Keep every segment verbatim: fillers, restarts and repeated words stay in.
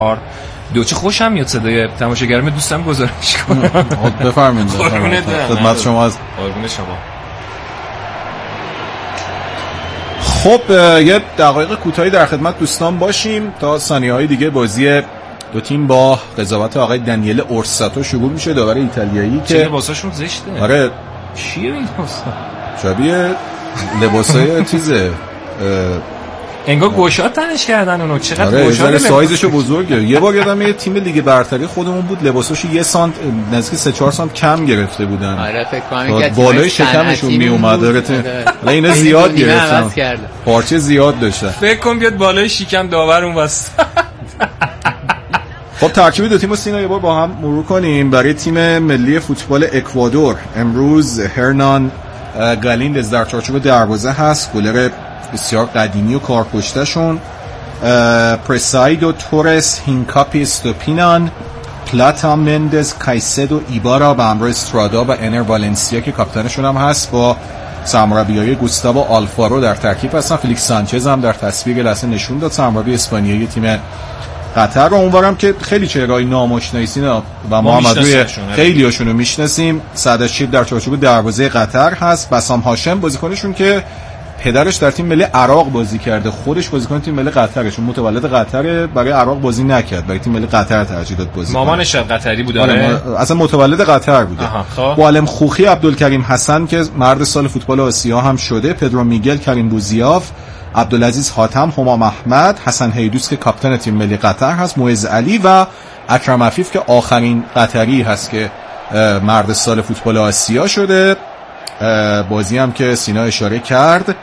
دو چه خوشم میاد صدای تماشاگرم دوستم گزارش کنم. بفرمایید. خدمت شما از قربون شما. خب یه دقایق کوتاهی در خدمت دوستان باشیم تا ثانیه‌های دیگه بازی دو تیم با قضاوت آقای دنیل اورساتو شروع میشه، داور ایتالیایی که لباساشون زشته. آره چیه این لباسا؟ شبیه لباسای چیزه انگار گوشات تنش کردن اونو. چقدر آره گوشات سایزشو بزرگه. یه بار یادم یه تیم لیگ برتری خودمون بود لباساشو یه سانت نزدیک سه چهار سانت کم گرفته بودن. آره فکر کنم که بالای شکمشون می اومد. آره حالا اینا زیاد گرفتن، پارچه زیاد داشتن. فکر کن بیاد بالای شکم داور اون واسه. خب ترکیب دو تیمو سینا یه بار با هم مرور کنیم. برای تیم ملی فوتبال اکوادور امروز هرنان گالیندز در چارچوب دروازه هست، گلر بسیار قدیمی و کارکشته شون. پرسایدو، تورس، هینکاپی، استوپینان، پلاتا، مندز، کایسدو، ایبارا به همراه استرادا و انر والنسیا که کاپیتانشون هم هست با سرمربیای گوستاو آلفارو در ترکیب هستن. فلیکس سانچز هم در تصویر لحظه نشون داد، سرمربی اسپانیایی تیم قطر. رو اونورم که خیلی چهره‌های ناماشنایی سینا و ما هم روی خیلی هاشون رو میشناسیم. سعدشیر در چارچوب دروازه قطر هست. بسام هاشم بازیکنشون که پدرش در تیم ملی عراق بازی کرده، خودش بازیکن تیم ملی قطره، چون متولد قطره، برای عراق بازی نکرد، برای تیم ملی قطر ترجیح داد بازی. مامانش قطری بود. آره اصلا متولد قطر بوده. معلم خوخی عبدالکریم حسن که مرد سال فوتبال آسیا هم شده، پدرو میگل، کریم بوزیاف، عبدالعزیز حاتم، همام احمد، حسن هیدوس که کاپیتان تیم ملی قطر هست، معز علی و اکرم عفیف که آخرین قطری هست که مرد سال فوتبال آسیا شده. بازی هم که سینا اشاره کرد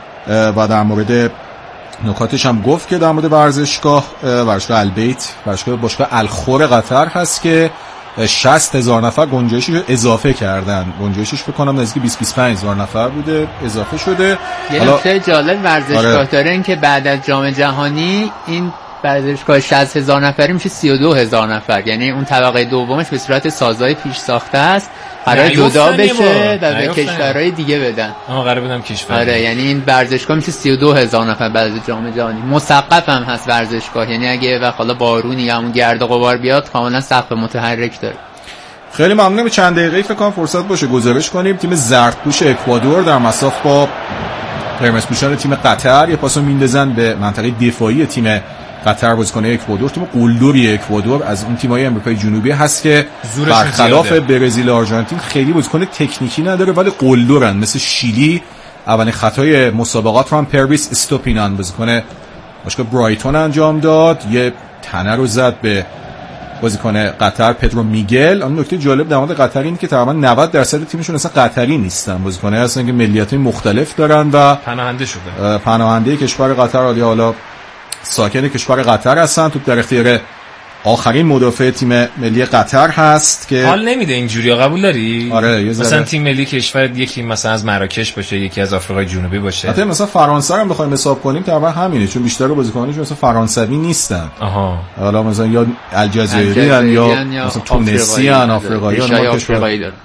و در مورد نکاتش هم گفت که در مورد ورزشگاه ورزشگاه البیت، ورزشگاه باشگاه الخور قطر هست که شصت هزار نفر گنجایشش رو اضافه کردن. گنجایشش فکر کنم نزدیک بیست بیست و پنج هزار نفر بوده، اضافه شده. یه نکته جالب ورزشگاه آره. داره این که بعد از جام جهانی این ورزشگاه شصت هزار نفری میشه سی و دو هزار نفر، یعنی اون طبقه دومش به صورت سازهای پیش ساخته است قرار جدا بشه و به کشورهای دیگه بدن. آها قرار بدم کشور. آره یعنی این ورزشگاه میشه سی و دو هزار نفر بعد از جام جهانی. مسقف هم هست ورزشگاه، یعنی اگه وقت حالا بارونی یا همون گرد و غبار بیاد کاملا سقف متحرک داره. خیلی ممنونم. چند دقیقه‌ای فکر کنم فرصت باشه گزارش کنیم. تیم زردپوش اکوادور در مساف با قرمزپوشان تیم قطر یه پاسو میندازن به منطقه دفاعی تیم قطر. بازیکن اکوادور تیم قلدری اکوادور از اون تیم‌های آمریکای جنوبی هست که برخلاف برزیل و آرژانتین خیلی بازیکن تکنیکی نداره ولی قلدرن. مثل شیلی اولین خطای مسابقات رو هم پرویس استوپینان بازیکن باشگاه برایتون انجام داد، یه تنه رو زد به بازیکن قطر پدرو میگل. اون نکته جالب در مورد قطر اینه که تقریبا نود درصد تیمشون اصلا قطری نیستن، بازیکن‌ها هستن که ملیت‌های مختلف دارن و پناهنده شده. پناهنده کشور قطر حالا حالا ساکن کشور قطر هستن. تو در اختیار آخرین مدافع تیم ملی قطر هست که حال نمیده اینجوری. قبول داری؟ آره مثلا تیم ملی کشور یکی مثلا از مراکش باشه، یکی از آفریقای جنوبی باشه. حتی مثلا فرانسه هم بخوایم حساب کنیم تقریبا همینه، چون بیشتر بازیکنانش مثلا فرانسوی نیستن. آها حالا مثلا یا الجزایری یا مثلا تونسی ان، آفریقایی یا آفریقایی داره.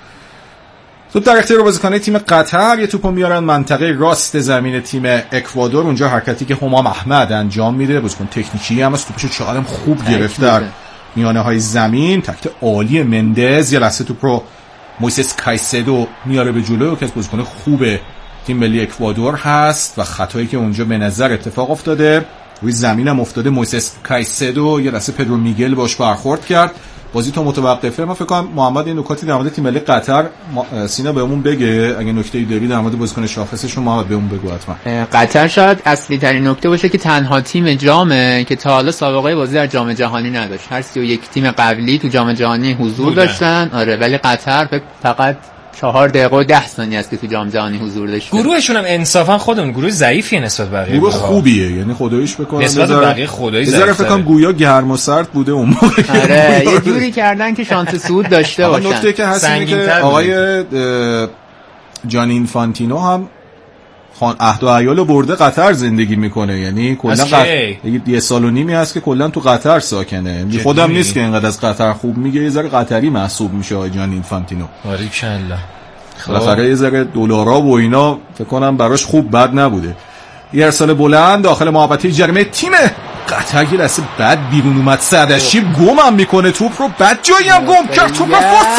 تو در اختیار بازیکنان تیم قطر یه توپو میارن منطقه راست زمین تیم اکوادور، اونجا حرکتی که همام احمد انجام میده، بازیکن تکنیکی هم است، توپشو چقدرم خوب گرفت در میانه های زمین. تکت عالی مندز، یه لحظه توپ رو مویسس کایسدو میاره به جلو که بازیکن خوب تیم ملی اکوادور هست و خطایی که اونجا به نظر اتفاق افتاده روی زمین هم افتاده. مویسس کایسدو یه لحظه پدرو میگل باش برخورد کرد، بازی تو متوقفه. ما فکر کنم محمد این نکاتی در مورد تیم ملی قطر سینا بهمون بگه، اگه نکته‌ای داری در مورد بازیکن شاخصشون محمد بهمون بگو حتما. قطر شاید اصلی ترین نکته باشه که تنها تیم جامه که تا حالا سابقه بازی در جام جهانی نداشت. هر سی و یک تیم قبلی تو جام جهانی حضور بودن. داشتن. آره ولی قطر فقط چهار دقیقه و ده ثانیه است که تو جام جهانی حضور داشت. گروهشون هم انصافا خودمون گروه ضعیفیه نسبت بقیه. گروه خوبیه، یعنی خداییش بکنم نسبت به بقیه خدایی ضعیفه. بذار فکر کنم گویا گرم و سرد بوده اون موقع. آره یه جوری کردن که شانس صعود داشته باشن. نکته که هست اینه که آقای جان اینفانتینو هم خان عهد و عیال برده قطر زندگی میکنه، یعنی کلا قطر یه سال و نیمی هست که کلا تو قطر ساکنه. خودم نیست که اینقدر از قطر خوب میگه، یه ذره قطری محسوب میشه آقای جان اینفانتینو. باریکلا. بالاخره یه ذره دلارا و اینا فکر کنم براش خوب بد نبوده. یه ارسال بلند داخل محوطه جریمه تیم قطر یه لحظه بعد بیرون اومد، سعدشیب گمم میکنه توپ رو، بعد جایی هم گم کرد توپ رو،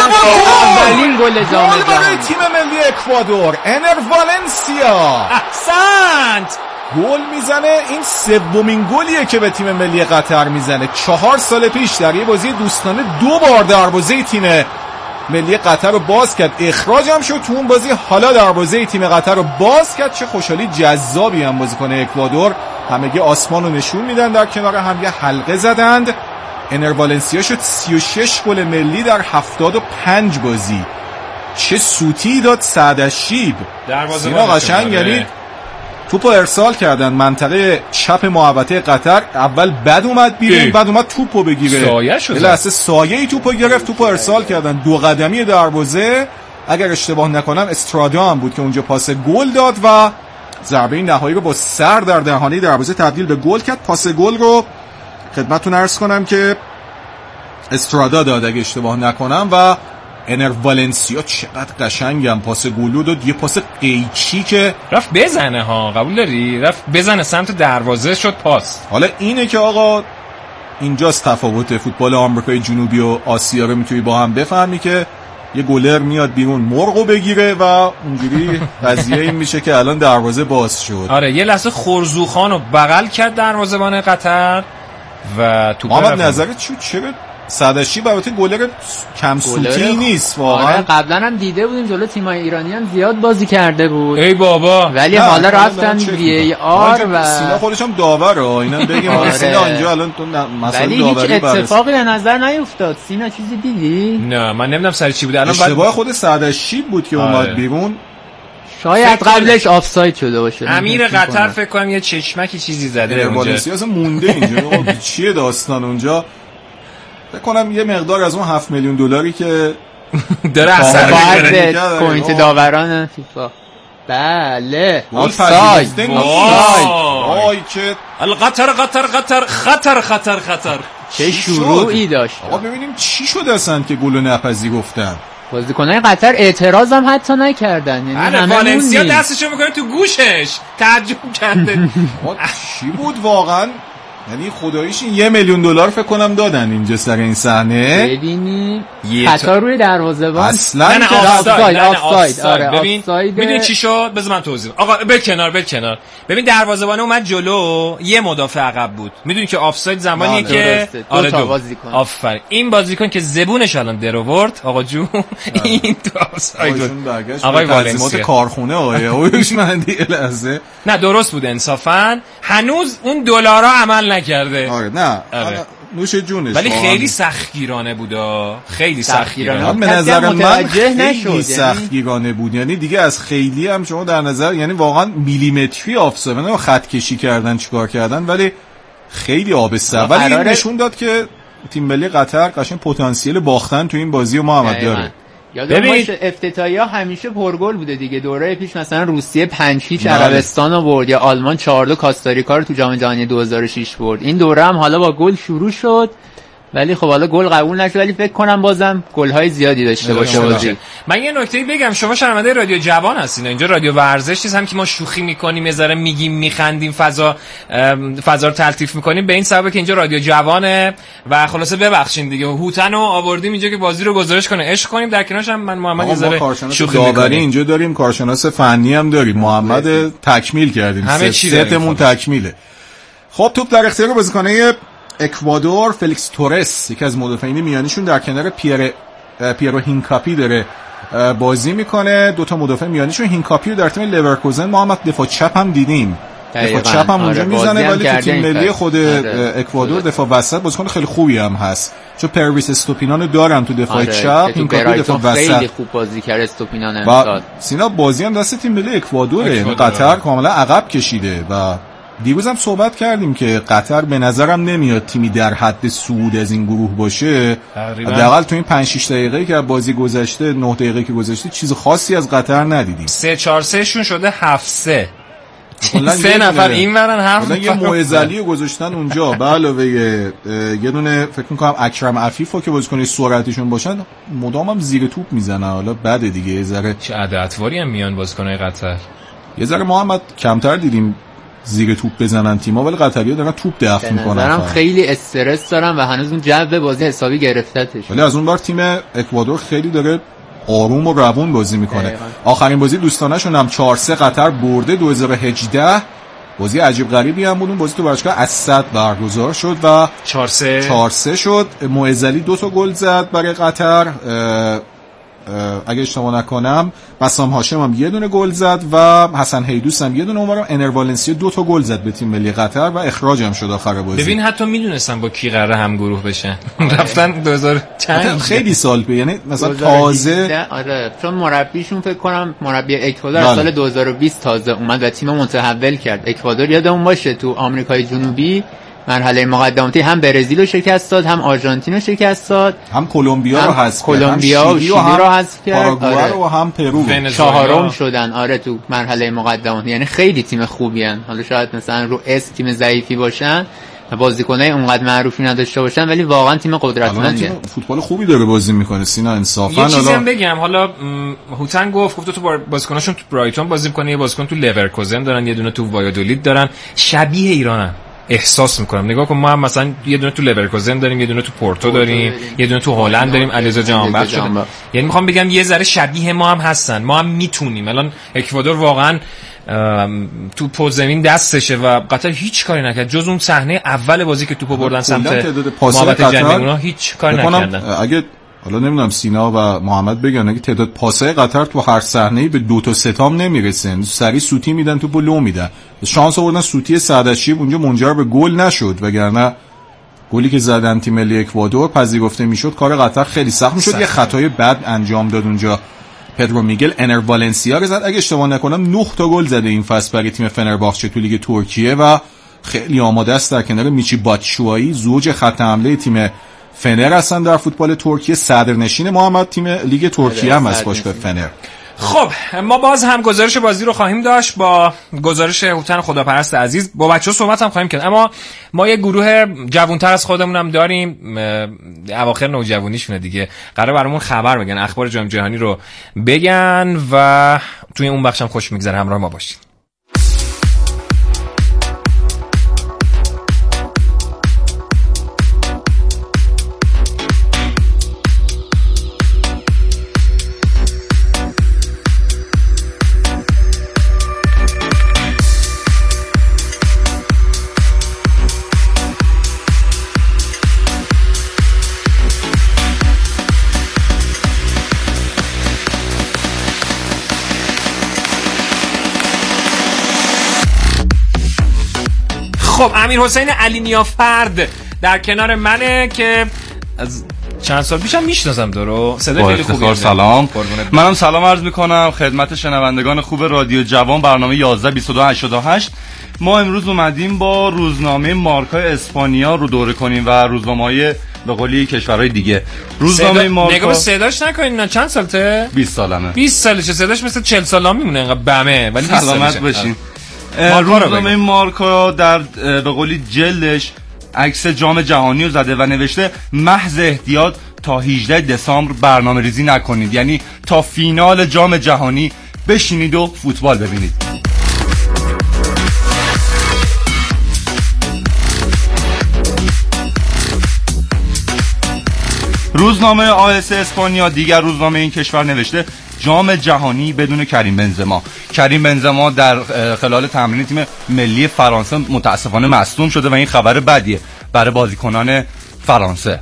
اولین گل جام جهانی برای تیم ملی اکوادور. انر والنسیا احسنت گل میزنه. این سومین گلیه که به تیم ملی قطر میزنه. چهار سال پیش در یه بازی دوستانه دو بار دروازه تیم ملی قطر رو باز کرد، اخراج هم شد تو اون بازی، حالا دروازه تیم قطر رو باز کرد. چه خوشحالی جذابی هم بازیکن اکوادور، همگی آسمان رو نشون میدن، در کنار هم یه حلقه زدند. انر والنسیا شد سی و شش گل ملی در هفتاد و پنج بازی. چه سوتی داد سعدشیب، سینا قشنگ، یعنی توپو ارسال کردن منطقه چپ محوطه قطر، اول بد اومد بیرون، بعد اومد توپو بگیره، سایه شد، یه لحظه سایه ای توپو گرفت، توپو ارسال کردن دو قدمی دروازه. اگر اشتباه نکنم استرادا هم بود که اونجا پاس گل داد و ضربه نهایی رو با سر در دهانه دروازه تبدیل به گل کرد. پاس گل رو خدمتتون عرض کنم که استرادا داد اگه اشتباه نکنم و انر والنسیا چقدر قشنگم پاس گل داد، یه پاس قیچی که رفت بزنه ها، قبول داری؟ رفت بزنه سمت دروازه، شد پاس. حالا اینه که آقا اینجاست تفاوت فوتبال آمریکای جنوبی و آسیا رو میتونی با هم بفهمی که یه گلر میاد بیرون مرغو بگیره و اونجوری قضیه این میشه که الان دروازه باز شد. آره یه لحظه خرزوخان رو بغل کرد دروازه‌بان قطر و توپ محمد نظرت چی؟ چرا سعدشیب البته گلر کم سوتی نیست واقعا؟ آره قبلا هم دیده بودیم جلو تیم‌های ایرانی هم زیاد بازی کرده بود. ای بابا، ولی حالا رفتن وی ای آر و سینا خودش هم داوره، اینا بگیم آره. سینا اینجا الان تو مسئله ولی داوری هیچ اتفاقی به نظر نیفتاد. سینا چیزی دیدی؟ نه من نمیدونم سر چی بود. الان اشتباه بعد... خود سعدشیب بود که اومد آره. بیرون، شاید قبلش آفساید شده باشه. امیر قطر فکر کنم یه چشمکی چیزی زده اونجا، اصلا مونده اینجا. چیه داستان اونجا؟ فکر کنم یه مقدار از اون هفت میلیون دلاری که داره اثر می‌کنه کوینت داوران فیفا. بله آفساید وای که القطر قطر قطر خطر خطر خطر چه شروعی داشت. آقا ببینیم چی شد اصلا که گل نپذیرفتن. بازیکنای قطر اعتراض هم حتی نکردن، یعنی همه والنسیا دستشو میکنه تو گوشش، تعجب کرده. چی بود واقعا؟ یعنی خداییش یه میلیون دلار فکر کنم دادن اینجا سر این صحنه. ببینی خطا روی دروازه‌بان اصلا نه نه آفساید، نه آفساید. آره ببین میدونی چی شد؟ بذار من توضیح. آقا به کنار به کنار. ببین دروازه‌بان اومد جلو، یه مدافع عقب بود. میدونی که آفساید زمانیه که آره دو بازیکن. آفرین. این بازیکن که زبونش الان درآورد آقا جون این تو آفساید بود. آقای والنسیا کارخونه آقای هوشمندی لحظه. نه درست بود انصافا. هنوز اون دلارا عمل نکرده. آره نه آره. نوش جونش، ولی خیلی سختگیرانه بود، خیلی سختگیرانه. به نظر من خیلی سختگیرانه بود، یعنی دیگه از خیلی هم شما در نظر، یعنی واقعا میلیمتری آفساید، نه خط کشی کردن چیکار کردن، ولی خیلی آبسته. ولی این نشون داد که تیم ملی قطر قشنگ پتانسیل باختن تو این بازی و محمد داره. یادم باشه افتتاحیه ها همیشه پرگل بوده دیگه. دوره پیش مثلا روسیه پنج هیچ عربستان رو برد یا آلمان چهار دو کاستاریکا رو تو جام جهانی دو هزار و شش برد. این دوره هم حالا با گل شروع شد ولی خب حالا گل قبول نشد، ولی فکر کنم بازم گل‌های زیادی داشته باشه بازی. من یه نکته بگم، شما شنونده رادیو جوان هستین، اینجا رادیو ورزش نیست، هم که ما شوخی می‌کنیم یه ذره میگیم میخندیم فضا فضا رو تلطیف می‌کنیم، به این سببه که اینجا رادیو جوانه و خلاصه ببخشید دیگه هوتن رو آوردیم اینجا که بازی رو گزارش کنه، عشق کنیم. در کنارش هم من محمد یه ذره شوخی داوری اینجا داریم، کارشناس فنی هم داریم، محمد تکمیل کردیم، همه چی ستمون تکمیله. خب توپ در اختیار بازیکن‌های اکوادور، فلیکس تورس یکی از مدافعین میانیشون در کنار پیر پیرو هینکاپی داره بازی میکنه. دو تا مدافع میانیشون، هینکاپی رو در تیم لورکوزن محمد دفاع چپ هم دیدیم، دفاع چپ هم اونجا آره میزنه، ولی تو تیم ملی خود آره. اکوادور دفاع وسط بازیکن خیلی خوبی هم هست، چون پرویس استوپینان دارن تو دفاع آره. چپ، هینکاپی دفاع وسط خیلی خوب بازی کرد استوپینان امسال. سینا بازی هم دست تیم ملی اکوادوره، قطر کاملا عقب کشیده و دیروز هم صحبت کردیم که قطر به نظرم نمیاد تیمی در حد صعود از این گروه باشه. حداقل تو این پنج شش دقیقه‌ای که بازی گذشته، نه دقیقه که گذشته، چیز خاصی از قطر ندیدیم. سه چهار سه شون شده هفت سه. سه نفر این ورن هفت نفر. یه معزلی رو گذاشتن اونجا به علاوه یه دونه فکر می‌کنم اکرم عفیفو که بازیکن سرعتیشون باشن مدام هم زیر توپ میزنن. حالا بده دیگه یه ذره چه عددواری هم میان بازیکن‌های قطر. یه ذره محمد کمتر دیدیم زیر توپ بزنن تیم‌ها، ولی قطری‌ها دارن توپ دفع می‌کنن. نظرم خیلی استرس دارن و هنوز اون جو بازی حسابی گرفتتش. ولی از اون بار تیم اکوادور خیلی داره آروم و روون بازی میکنه. دقیقا. آخرین بازی دوستانه‌شون هم چهار سه قطر برده دو هزار و هجده. بازی عجیب غریبی هم بود. اون بازی تو باشگاه اسد برگزار شد و چهار سه چهار سه شد. معزلی دو تا گل زد برای قطر، اگه اشتباه نکنم بسام هاشم هم یه دونه گل زد و حسن حیدوس هم یه دونه، اونورم انر والنسیا دو تا گل زد به تیم ملی قطر و اخراج هم شد آخر بازی. ببین حتی میدونستن با کی قراره هم گروه بشن. رفتن دو هزار چند خیلی سال به، یعنی مثلا تازه آره، چون مربیشون فکر کنم مربی اکوادور سال دو هزار و بیست تازه اومد و تیم متحول کرد. اکوادور یادمون باشه تو آمریکای جنوبی مرحله مقدماتی هم برزیل رو شکست داد، هم آرژانتین رو شکست داد، هم کلمبیا رو حذف کرد، کلمبیا و شیلی رو حذف کرد، پاراگوئه رو هم پرو چهارم شدن. آره تو مرحله مقدماتی، یعنی خیلی تیم خوبی ان. حالا شاید مثلا رو اس تیم ضعیفی باشن و بازیکنای اونقدر معروفی نداشته باشن، ولی واقعا تیم قدرتمندیه. فوتبال خوبی داره بازی میکنه سینا انصافا. یه چیزی هم بگم، حالا هوتن گفت گفت تو بازیکناشون تو برایتون بازی میکنه، یه بازیکن تو لورکوزن دارن، یه دونه تو وایادولید دارن، شبیه ایرانن. احساس میکنم نگاه کن، ما هم مثلا یه دونه تو لورکوزن داریم، یه دونه تو پورتو داریم، یه دونه تو هلند داریم، علیرضا جهانبخش شده. یعنی میخوام بگم یه ذره شبیه ما هم هستن، ما هم میتونیم. الان اکوادور واقعا تو پوز زمین دستشه و قطر هیچ کاری نکرد جز اون صحنه اول بازی که توپو بردن سمت محوطه جنگی، اونا هیچ کاری نکردن. اگه حالا نمیدونم سینا و محمد بگن اگه تعداد پاسای قطر تو هر صحنه‌ای به دو تا سه تام نمیرسه، سری سوتی میدن توپو لو میدن. شانس آوردن سوتی سعدشی اونجا منجر به گل نشد، وگرنه گلی که زدن تیم ملی اکوادور پذیرفته میشد کار قطر خیلی سخت میشد. یه خطای بد انجام داد اونجا پدرو میگل انر والنسیا رو زد، اگه اشتباه نکنم نه تا گل زده این فصل برای تیم فنرباخچه تو لیگ ترکیه و خیلی آماده است در کنار میچی باتشوایی زوج خط حمله تیم فنر هستن در فوتبال ترکیه. صدرنشین محمد تیم لیگ ترکیه هم از باشگاه فنر. خب ما باز هم گزارش بازی رو خواهیم داشت با گزارش هوتن خداپرست عزیز، با بچه‌ها صحبت هم خواهیم کرد، اما ما یه گروه جوان‌تر از خودمون هم داریم، اواخر نوجوانیشونه دیگه، قراره برامون خبر بگن، اخبار جام جهانی رو بگن و توی اون بخشم خوش میگذره. همراه ما باشید. خب امیر حسین علی نیافرد در کنار منه که از چند سال پیشم میشناسم درو، صدای خیلی خوبیه. سلام، منم سلام عرض میکنم خدمت شنوندگان خوب رادیو جوان، برنامه یازده بیست و دو هشتاد و هشت. ما امروز اومدیم با روزنامه مارکای اسپانیا رو دوره کنیم و روزنامه‌های به قولی کشورهای دیگه. روزنامه صدا... مارکا نگاه به صداش نکنین. نه چند سالته؟ بیست سالمه. بیست سالشه، صداش مثل چهل سالا میمونه انقدر بمه، ولی سلامت باشین. روزنامه مارکا در به قولی جلدش عکس جام جهانی رو زده و نوشته محض احتیاط تا هجدهم دسامبر برنامه ریزی نکنید، یعنی تا فینال جام جهانی بشینید و فوتبال ببینید. روزنامه آس اسپانیا، دیگر روزنامه این کشور، نوشته جام جهانی بدون کریم بنزما. کریم بنزما در خلال تمرین تیم ملی فرانسه متاسفانه مصدوم شده و این خبر بدیه برای بازیکنان فرانسه.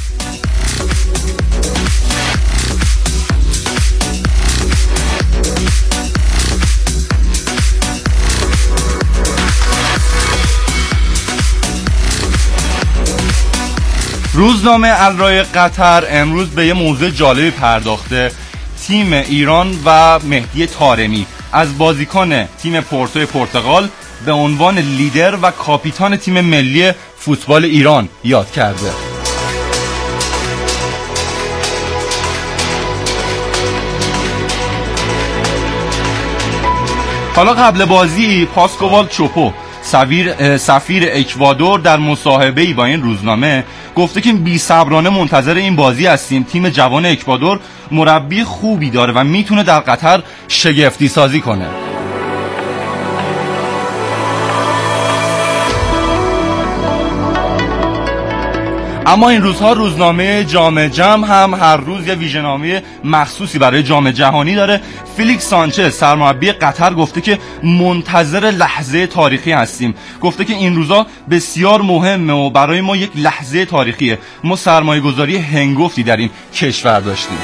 روزنامه الرای قطر امروز به یه موضوع جالبی پرداخته. تیم ایران و مهدی طارمی از بازیکن تیم پورتو پرتغال به عنوان لیدر و کاپیتان تیم ملی فوتبال ایران یاد کرده. حالا قبل بازی پاسکوال چوپو سفیر سفیر اکوادور در مصاحبه‌ای با این روزنامه گفته که بی‌صبرانه منتظر این بازی هستیم. تیم جوان اکوادور مربی خوبی داره و میتونه در قطر شگفتی سازی کنه. اما این روزها روزنامه جام جم هم هر روز یه ویژه‌نامه مخصوصی برای جام جهانی داره. فیلیکس سانچز سرمربی قطر گفته که منتظر لحظه تاریخی هستیم. گفته که این روزها بسیار مهمه و برای ما یک لحظه تاریخیه. ما سرمایه‌گذاری هنگفتی در این کشور داشتیم.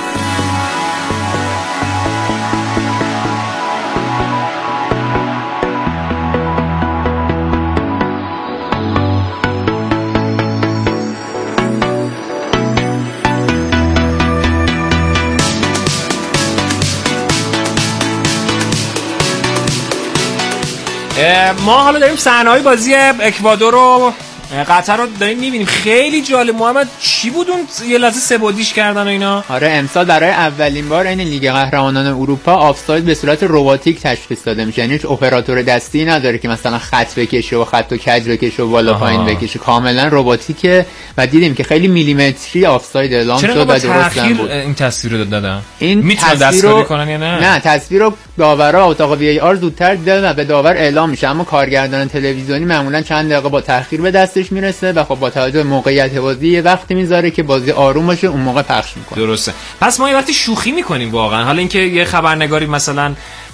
ما حالا داریم صحنه‌های بازی اکوادور رو قطر رو داریم می‌بینیم. خیلی جالب. محمد چی بود اون یه لحظه سه بعدیش کردن و اینا؟ آره امسال برای اولین بار این لیگ قهرمانان اروپا آفساید به صورت رباتیک تشخیص داده میشه. یعنی هیچ اپراتور دستی نداره که مثلا خط بکشه و خط و کج بکشه و بالا پایین بکشه. کاملا رباتیکه و دیدیم که خیلی میلیمتری آفساید اعلام شد و درست بود. این تصویر رو دادن. این میتونه دستکاری کنن یا نه؟ نه تصویر رو داورا اتاق وی ای آر زودتر دیدن و به داور اعلام میشه، اما کارگردان تلویزیونی معمولا چند دقیقه با تأخیر به دستش میرسه و خب با توجه به موقعیت بازی یه وقتی میذاره که بازی آروم باشه اون موقع پخش میکنه. درسته. پس ما یه وقتی شوخی میکنیم واقعا. حالا اینکه یه خبرنگاری مثلا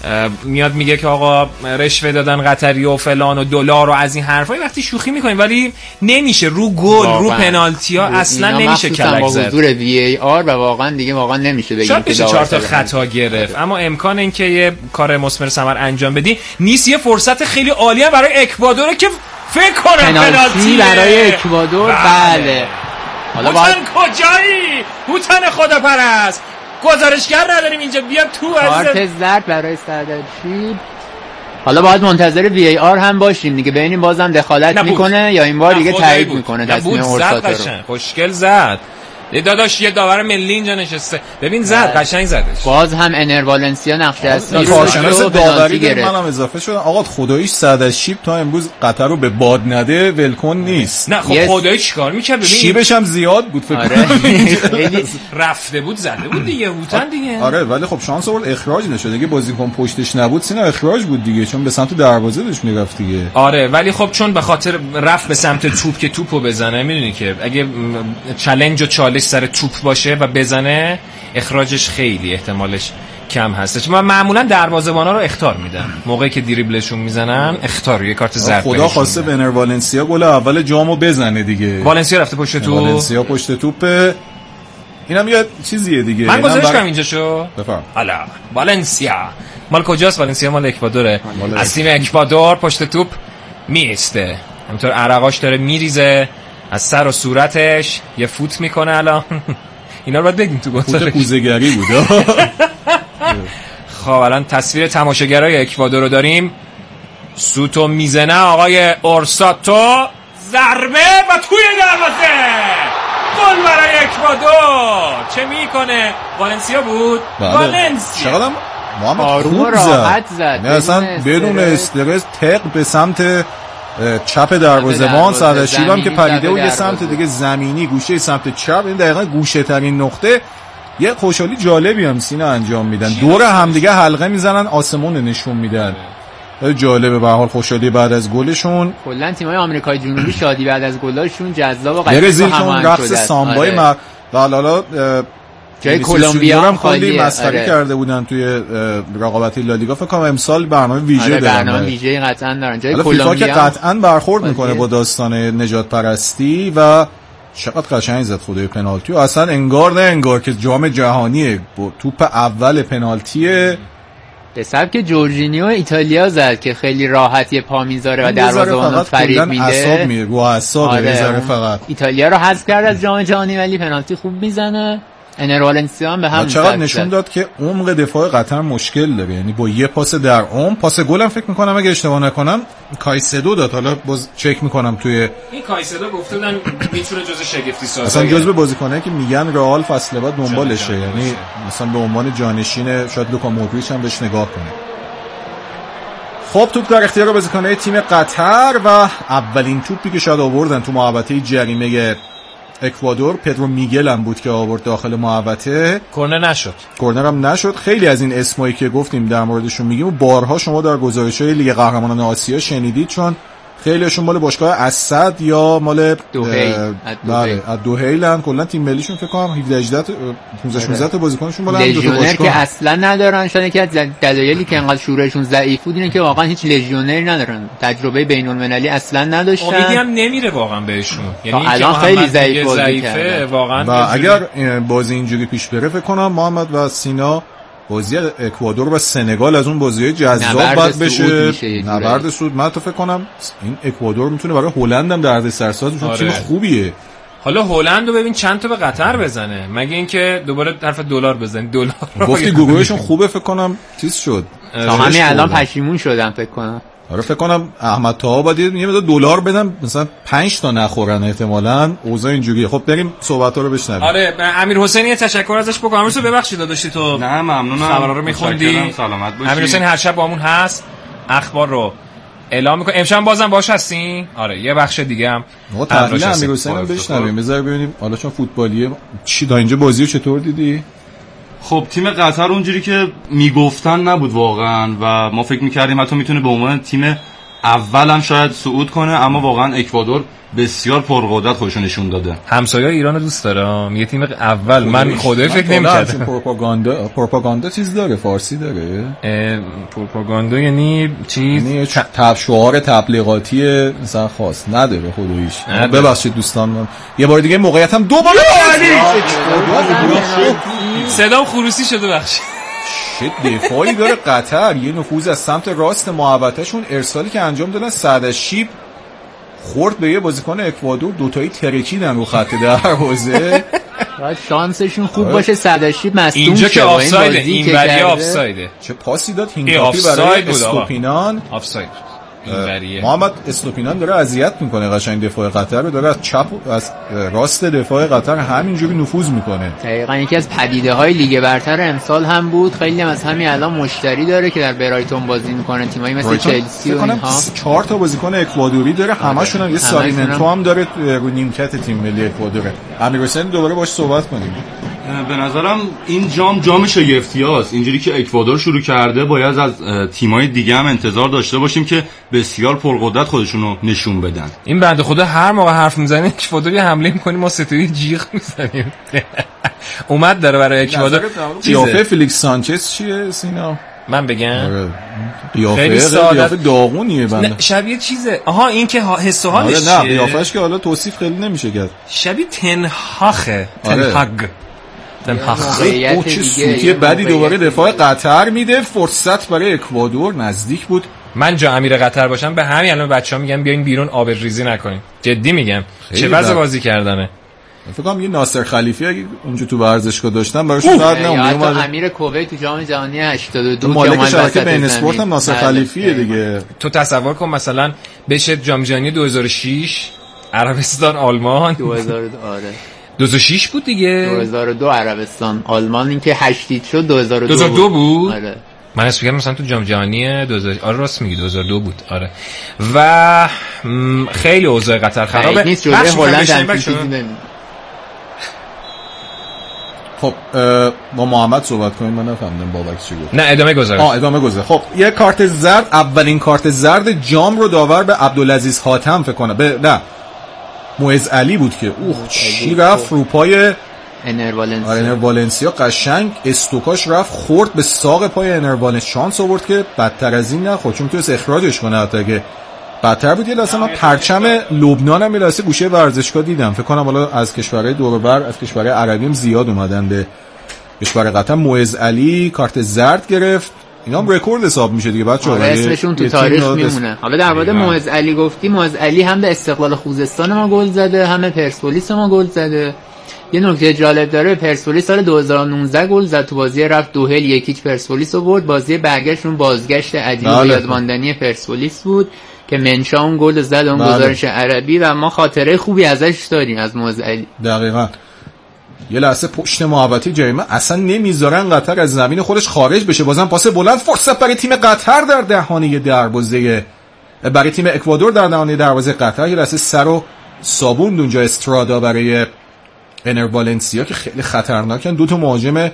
میاد میگه که آقا رشوه دادن قطری و فلان و دلار و از این حرفا، یه وقتی شوخی میکنیم ولی نمیشه رو گل رو پنالتی‌ها اصلا نمیشه کلک زد. با حضور وی ای آر و واقعا دیگه واقعا نمیشه بگیم که چهار تا خطا گرفت، اما امکان اینکه یه کار مثمر ثمر انجام بدی نیست. یه فرصت خیلی عالی هم برای اکوادور که فکر کنم پنالتی برای اکوادور. بله, بله. حالا باید کجایی؟ هوتن خدا پرست گزارشگر نداریم اینجا. بیا تو کارت زرد برای سردرچی. حالا باید منتظر وی ای آر هم باشیم دیگه، ببینیم بازم دخالت نبود. میکنه یا این بار دیگه تایید میکنه تصمیم اورساتو رو. خوشگل زد. یه داداش یه داور ملی اینجا نشسته. ببین زد قشنگ زدش. باز هم انر والنسیا نقش اصلی کارشناس داوری گرفت. منم اضافه شدم. آقا خداییش سعد شیب تا امروز قطر رو به باد نده ولکن نیست. نه خب خدایی چیکار میکرد؟ ببین شیبش هم زیاد بود فکر کنم. رفته بود زده بود دیگه هوتن دیگه. آره ولی خب شانس آورد اخراج نشد. اگه بازیکن پشتش نبود سینا اخراج بود دیگه، چون به سمت دروازه داشت میرفت دیگه. آره ولی خب چون به خاطر رفت به سمت توپ که توپو بزنه، میدونی که اگه چالش و چالش سر توپ باشه و بزنه اخراجش خیلی احتمالش کم هستش. من معمولا دروازه‌بانا رو اخطار میدن موقعی که دریبلشون میزنن، اخطار یه کارت زرد. خدا خواسته ونر والنسیا گل اول جامو بزنه دیگه. والنسیا رفته پشت توپ. والنسیا پشت توپ. اینم یه چیزیه دیگه. من گزارش کنم اینجا شو. بفرم. حالا والنسیا مال کجاست؟ والنسیا مال اکوادوره. از تیم اکوادور پشت توپ میسته. همینطور عرقاش داره میریزه از سر و صورتش، یه فوت میکنه الان. اینا رو باید بگیم تو گزارش. فوت کوزه‌گری بود. خب الان تصویر تماشاگرای اکوادور رو داریم. سوتو میزنه آقای اورساتو، ضربه و توی دروازه، گل برای اکوادور. چه میکنه؟ والنسیا بود. والنسیا چقدر محمد خوب راحت زد. نه اصلا بدون استرس تق به سمت چپ دروازه‌بان سردشیبم که پریده و یه سمت دیگه زمینی گوشه سمت چپ. این دقیقاً گوشه ترین نقطه. یه خوشحالی جالبی هم سینا انجام میدن، دور هم دیگه حلقه میزنن، آسمون نشون میدن. جالبه به هر حال خوشحالی بعد از گلشون. کلا تیم‌های آمریکای جنوبی شادی بعد از گلاشون جذاب و قشنگ برزیل چون رقص سامبای مر و حالا جای کلمبیا هم خیلی مسخره کرده بودن توی رقابت لالیگا. فکر کنم امسال برنامه ویژه دارن. برنامه ویژه قطعا دارن. جای کلمبیا که قطعا برخورد میکنه با داستان نجات پرستی و چقدر قشنگ زد خدای پنالتی و اصلا انگار نه انگار که جام جهانیه، توپ اول پنالتیه به سبک جورجینیو ایتالیا زد که خیلی راحت یه پا میذاره و دروازه‌بانو فریب میده. اعصاب میره رو اعصاب میذاره فقط. ایتالیا رو حذف کرد از جام جهانی ولی پنالتی خوب میزنه. انر والنسیا هم به هم چقدر نشون داد که عمق دفاع قطر مشکل داره. یعنی با یه پاس در عمق، پاس گل هم فکر میکنم اگه اشتباه نکنم کایسدو داد. حالا باز چک میکنم توی این کایسدو گفته بودن میتونه جزء شگفتی سازه، اصلا جزء بازیکنایی که میگن رئال فصل بعد دنبالشه. یعنی مثلا به عنوان جانشین شاید لوکا مودریچ هم بهش نگاه کنه. خب توپ در اختیار بازیکنای تیم قطر و اولین توپی که شاید آوردن تو محوطه جریمه اکوادور پدرو میگل هم بود که آورد داخل محوطه. کرنر نشد. کرنر هم نشد. خیلی از این اسمایی که گفتیم در موردشون میگیم و بارها شما در گزارش‌های لیگ قهرمانان آسیا شنیدید، چون خیلیشون مال باشگاه اسد یا مال دوحیل. بله از دوحیلن. کلا تیم ملیشون فکر کنم هفده هجده پانزده شانزده تا بازیکنشون مال هم دو تا باشگاه که اصلا ندارن. شاید که از دلایلی که انقدر شورشون ضعیف بود اینه که واقعا هیچ لژیونری ندارن، تجربه بین‌المللی اصلا نداشتن. امیدی هم نمیره واقعا بهشون، یعنی الان خیلی ضعیف ضعیفه واقعا. و اگر بازی اینجوری پیش بره فکر کنم محمد و سینا بازی اکوادور و سنگال از اون بازی‌های جذاب بعد بشه. نبرد سود. من تو فکر کنم این اکوادور میتونه برای هلند هم دردسرساز بشه. آره. تیم خوبیه. حالا هلند رو ببین چند تا به قطر بزنه، مگه اینکه دوباره طرف دلار بزنه. دلار گفتی گروهشون خوبه فکر کنم چیز شد. تا همین الان پشیمون شدم فکر کنم. آره فکر کنم احمد طاها باید یه مقدار دلار بدم مثلا پنج تا نخورن احتمالاً. اوضاع اینجوریه. خب بریم صحبت‌ها رو بشنویم. آره امیر حسینی یه تشکر ازش بکنم. امیر حسین ببخشید داداشی تو نه ممنونم خبرا رو می‌خوندی. سلامت باشی. امیر حسین هر شب با همون هست، اخبار رو اعلام می‌کنه. امشب بازم باش هستین؟ آره یه بخش دیگه هم ما تحلیل امیر حسین رو بشنویم. بذار ببینیم حالا چون فوتبالیه چی تا اینجا بازی رو چطور دیدی؟ خب تیم قطر اونجوری که میگفتن نبود واقعا و ما فکر می‌کردیم حتی میتونه به عنوان تیم اول هم شاید صعود کنه، اما واقعا اکوادور بسیار پرقدرت خودشون نشون داده. همسایه ایران رو دوست دارم. یه تیم اول من خدای فکر نمی‌کردم. پروپاگاندا پروپاگاندا چیز داره، فارسی داره. پروپاگاندا یعنی چیز یعنی تب شعار تبلیغاتی مثلا خاص نداره خداییش. ببخشید دوستان من یه بار دیگه موقعیتم دوباره صدام خروسی شده بخش. چه دفاعی داره قطر. یه نفوذ از سمت راست محوطه‌شون، ارسالی که انجام دادن سعدشیب خورد به یه بازیکن اکوادور، دوتایی ترکیدن رو خط دروازه. باید شانسشون خوب باشه سعدشیب مصدوم اینجا شه. که آفساید، این وری آفسایده. چه پاسی داد هینکاپی برای استوپینان. آفساید. محمد استوپینان داره اذیت میکنه قشنگ دفاع قطر رو، داره از چپ از راست دفاع قطر همینجوری نفوذ میکنه. دقیقاً یکی از پدیده های لیگ برتر امسال هم بود. خیلی هم از همین الان مشتری داره که در برایتون بازی میکنه، تیمایی مثل چلسی و اینها. چهار تا بازیکن اکوادوری داره، همشون هم یه سالیمنتو هم داره رو نیمکت تیم ملی اکوادور. امیر حسین دوباره باهاش صحبت کنیم. به نظرم این جام جام شگفتیاست. اینجوری که اکوادور شروع کرده باید از تیم‌های دیگه هم انتظار داشته باشیم که بسیار پرقدرت خودشون رو نشون بدن. این بنده خدا هر موقع حرف میزنه اکوادور یه حمله می‌کنیم ما ستوی جیغ میزنیم. اومد داره برای اکوادور. قیافه فلیکس سانچز چیه سینا؟ من بگم قیافه قیافه داغونیه بنده. شبیه چیزه. آها این که حس و حالش چیه؟ نه قیافش که حالا توصیف خیلی نمیشه کرد. شبیه تنهاخه. تنهاگ. او چه سوتی بدی دوباره دفاع قطر میده. فرصت برای اکوادور نزدیک بود. من جا امیر قطر باشم به همین الان بچه‌ها میگم بیاین بیرون آب ریزی نکنین. جدی میگم. چه وضع بازی کردنه. فکر کنم یه ناصر خلیفی اگه اونجا تو ورزشگاه داشتن براشون بعد نمیاد. حتی امیر کویت تو جام جهانی هشتاد و دو مالک شرکت بین اسپورت هم ناصر خلیفیه دیگه. تو تصور کن مثلا بشه جام جهانی دو هزار و شش عربستان آلمان. دو هزار و دو آره دو هزار و شش بود دیگه. دو هزار و دو عربستان آلمان این که هشتید شد دو هزار و دو, دو هزار و دو بود. آره من اسم میگم مثلا تو جام جهانی دو هزار آره راست میگی دو هزار و دو بود. آره و خیلی اوضاع قطر خرابه. نیست جلوی هلند هم چیزی نمیشه. خب با محمد صحبت کنیم. من نفهمیدم بابک چی گفت. نه ادامه گذار. آه ادامه گذار. خب یه کارت زرد، اولین کارت زرد جام رو داور به عبدالعزیز حاتم فکر کنه به نه موعظ علی بود که اوه چی رفت رو پای انر والنسیا. انر والنسیا قشنگ استوکاش رفت خورد به ساق پای انر والنسیا. شانس آورد که بدتر از این نخورد چون تو اخراجش کنه. حتی اگه بدتر بود یه لحظه من پرچم لبنان هم یه لحظه گوشه ورزشگاه دیدم. فکر کنم حالا از کشورهای دور و بر از کشورهای عربی هم زیاد اومدن به کشور قطر. موعظ علی کارت زرد گرفت. اینا هم رکورد حساب میشه دیگه بچه‌ها. آره اسمشون تو تاریخ میمونه. حالا در مورد موعظ علی گفتی، موعظ علی هم به استقلال خوزستان ما گل زده، هم به پرسپولیس ما گل زده. یه نکته جالب داره، پرسپولیس سال دو هزار و نوزده گل زد تو بازی رفت دوحل یکیچ پرسپولیس رو برد. بازی برگشتون بازگشت عجیب و یادماندنی پرسپولیس بود که منشا اون گل زد اون گزارش عربی و ما خاطره خوبی ازش داریم از موعظ علی. دقیقاً. یه لحظه پشت محوطه جریمه اصلا نمیذارن قطر از زمین خودش خارج بشه. بازم پاس بلند فرصت برای تیم قطر در دهانه دروازه برای تیم اکوادور در دهانه دروازه قطر. یه لحظه سر و صابون اونجا استرادا برای انر والنسیا که خیلی خطرناکن. دو تا مهاجم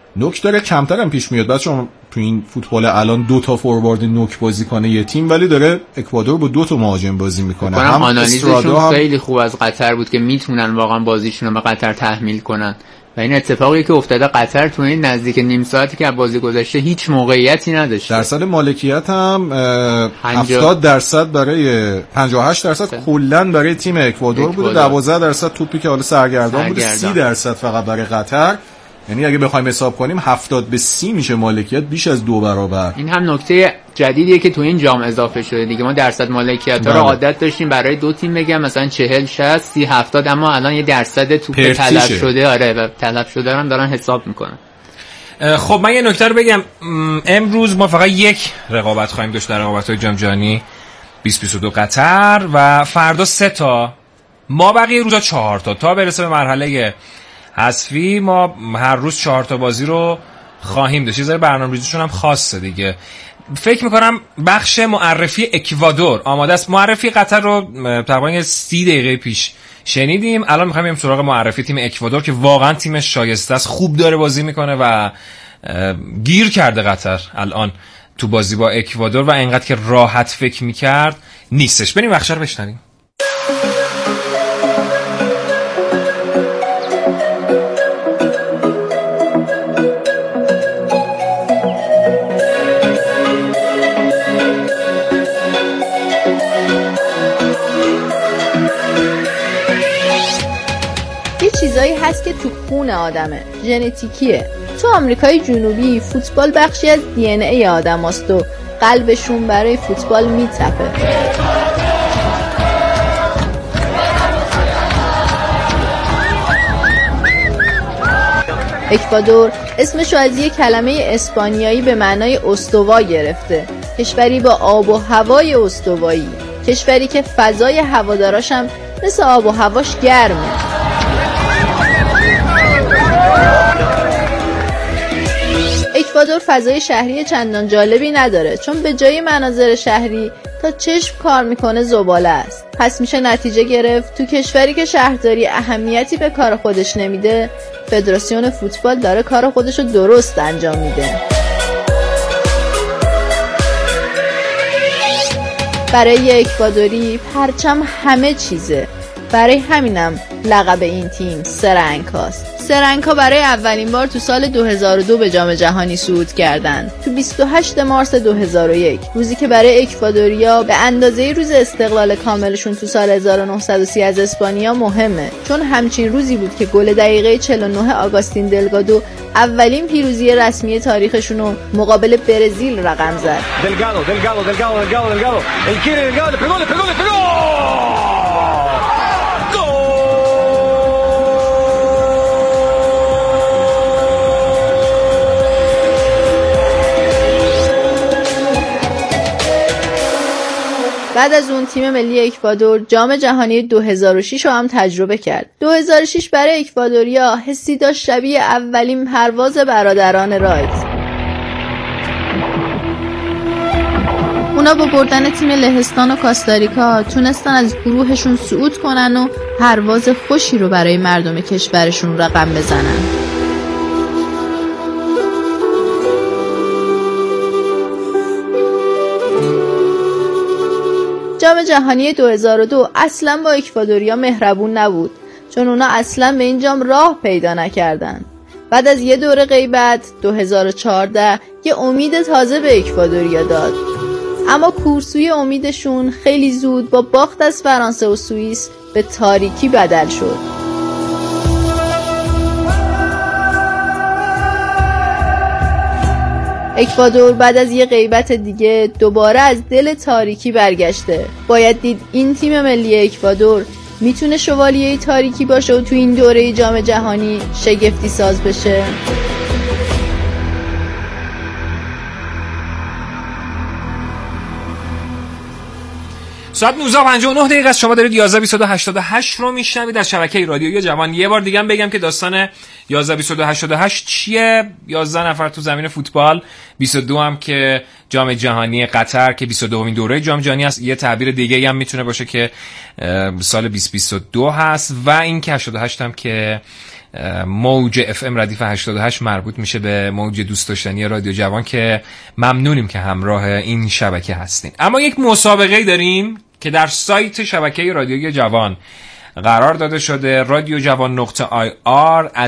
نوک داره کمتر هم پیش میاد. بعد شما تو این فوتبال الان دو تا فوروارد نوک بازی کنه یه تیم، ولی داره اکوادور با دو تا مهاجم بازی میکنه. هم آنالیزشون هم خیلی خوب از قطر بود که میتونن واقعا بازیشون رو به قطر تحمیل کنن و این اتفاقی که افتاده قطر تو این نزدیک نیم ساعتی که بازی گذشته هیچ موقعیتی نداشت. درصد مالکیت هم هفتاد درصد برای پنجاه و هشت درصد کلا برای تیم اکوادور بود، دوازده درصد توپی که حالا سرگردان بود، سی درصد فقط برای قطر. یعنی اگه بخوایم حساب کنیم هفتاد به سی میشه مالکیت، بیش از دو برابر. این هم نکته جدیدیه که تو این جام اضافه شده دیگه. ما درصد مالکیت ها رو عادت داشتیم برای دو تیم بگم مثلا چهل شصت سی هفتاد، اما الان یه درصد توپ تلف شده آره و تلف شده هم دارن حساب میکنن. خب من یه نکته رو بگم، امروز ما فقط یک رقابت خواهیم داشت در رقابت‌های جام جهانی بیست بیست و دو قطر و فردا سه تا، ما بقیه روزا چهار تا تا برسه به مرحله حذفی. ما هر روز چهار تا بازی رو خواهیم داشت. یه ذره برنامه‌ریزیشون هم خاصه دیگه. فکر میکنم بخش معرفی اکوادور آماده است. معرفی قطر رو تقریبا سی دقیقه پیش شنیدیم. الان میخوایم بریم سراغ معرفی تیم اکوادور که واقعا تیم شایسته است، خوب داره بازی میکنه و گیر کرده قطر الان تو بازی با اکوادور و اینقدر که راحت فکر میکرد نیستش. بریم بخش رو بشنویم. چیزایی هست که تو خون آدمه، ژنتیکیه. تو آمریکای جنوبی فوتبال بخشی از دی ان ای آدم هست و قلبشون برای فوتبال میتپه. اکوادور اسمشو از یک کلمه اسپانیایی به معنای استوا گرفته، کشوری با آب و هوای استوایی، کشوری که فضای هواداراش هم مثل آب و هواش گرمه. اکوادور فضای شهری چندان جالبی نداره، چون به جای مناظر شهری تا چشم کار میکنه زباله است. پس میشه نتیجه گرفت تو کشوری که شهرداری اهمیتی به کار خودش نمیده، فدراسیون فوتبال داره کار خودشو درست انجام میده. برای اکوادوری پرچم همه چیزه، برای همینم لقب این تیم سرنگاست. سرنگا برای اولین بار تو سال دو هزار و دو به جام جهانی صعود کردند، تو بیست و هشتم مارس دو هزار و یک، روزی که برای اکوادوریا به اندازه روز استقلال کاملشون تو سال هزار و نهصد و سی از اسپانیا مهمه، چون همچین روزی بود که گل دقیقه چهل و نه آگاستین دلگادو اولین پیروزی رسمی تاریخشون مقابل برزیل رقم زد. دلگادو دلگادو دلگادو دلگادو دلگادو el quiere delgado le pegó le pegó le pegó بعد از اون تیم ملی اکوادور جام جهانی دو هزار و شش رو هم تجربه کرد. دو هزار و شش برای اکوادوریا حسی داشت شبیه اولین پرواز برادران رایت. اونا با بردن تیم لهستان و کاستاریکا تونستن از گروهشون صعود کنن و پرواز خوشی رو برای مردم کشورشون رقم بزنن. جام جهانی دو هزار و دو اصلا با اکوادوریا مهربون نبود، چون اونا اصلا به این جام راه پیدا نکردن. بعد از یه دوره غیبت دو هزار و چهارده یه امید تازه به اکوادوریا داد، اما کورسوی امیدشون خیلی زود با باخت از فرانسه و سوئیس به تاریکی بدل شد. اکوادور بعد از یه غیبت دیگه دوباره از دل تاریکی برگشته. باید دید این تیم ملی اکوادور میتونه شوالیه تاریکی باشه و تو این دوره جام جهانی شگفتی ساز بشه. ساعت نوزده و پنجاه و نه دقیقه است. شما دارید یازده بیست و دو هشتاد و هشت رو میشنوید در شبکه رادیویی جوان. یه بار دیگه هم بگم که داستان یازده بیست و دو هشتاد و هشت چیه؟ یازده نفر تو زمین فوتبال، بیست و دو هم که جام جهانی قطر که بیست و دومین دوره جام جهانی است. یه تعبیر دیگه هم میتونه باشه که سال بیست بیست و دو هست و این که هشتاد و هشت هم که موج اف ام ردیف هشتاد و هشت مربوط میشه به موج دوست داشتنی رادیو جوان که ممنونیم که همراه این شبکه هستین. اما یک مسابقه داریم که در سایت شبکه رادیوی جوان قرار داده شده، رادیو جوان نقطه آی آر.